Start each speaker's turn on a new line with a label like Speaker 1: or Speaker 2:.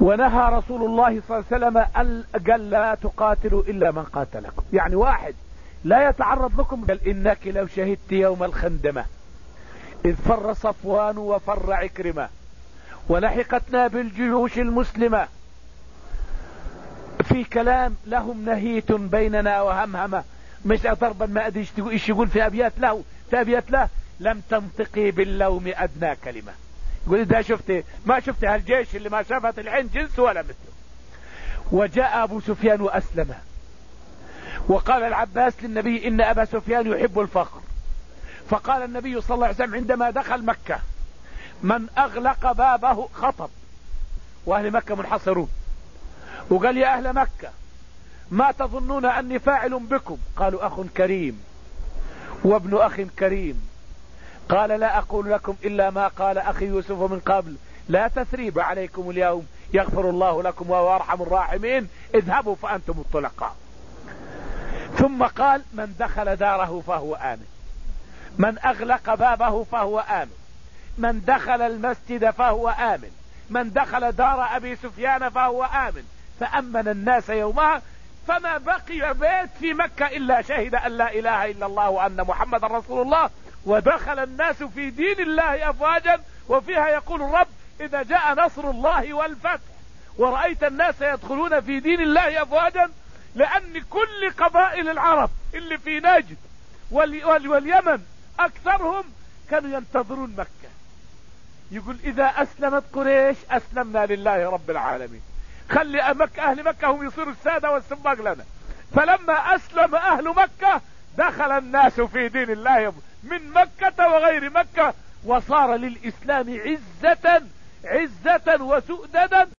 Speaker 1: ونهى رسول الله صلى الله عليه وسلم قال لا تقاتلوا إلا من قاتلكم. يعني واحد لا يتعرض لكم، قال إنك لو شهدت يوم الخندمة إذ فر صفوان وفر عكرمة ولحقتنا بالجيوش المسلمة في كلام لهم نهيت بيننا وهمهمة، مش ضربا ما أدري ايش يقول في أبيات له، في أبيات له لم تنطقي باللوم أدنى كلمة. يقول إذا شفت ما شفت هالجيش اللي ما شافت العين جنس ولا مثله. وجاء أبو سفيان وأسلم، وقال العباس للنبي إن أبا سفيان يحب الفخر، فقال النبي صلى الله عليه وسلم عندما دخل مكة من أغلق بابه خطب وأهل مكة منحصرون، وقال يا أهل مكة ما تظنون أني فاعل بكم؟ قالوا أخ كريم وابن أخ كريم. قال لا أقول لكم إلا ما قال أخي يوسف من قبل، لا تثريب عليكم اليوم يغفر الله لكم وهو أرحم الراحمين، اذهبوا فأنتم الطلقاء. ثم قال من دخل داره فهو آمن، من أغلق بابه فهو آمن، من دخل المسجد فهو آمن، من دخل دار أبي سفيان فهو آمن. فأمن الناس يومها، فما بقي بيت في مكة إلا شهد أن لا إله إلا الله وأن محمد رسول الله، ودخل الناس في دين الله أفواجا. وفيها يقول الرب إذا جاء نصر الله والفتح ورأيت الناس يدخلون في دين الله أفواجا، لأن كل قبائل العرب اللي في نجد واليمن أكثرهم كانوا ينتظرون مكة. يقول إذا أسلمت قريش أسلمنا لله رب العالمين، خلي أهل مكة هم يصيروا السادة والسباق لنا. فلما أسلم أهل مكة دخل الناس في دين الله من مكة وغير مكة، وصار للإسلام عزة وسؤددا.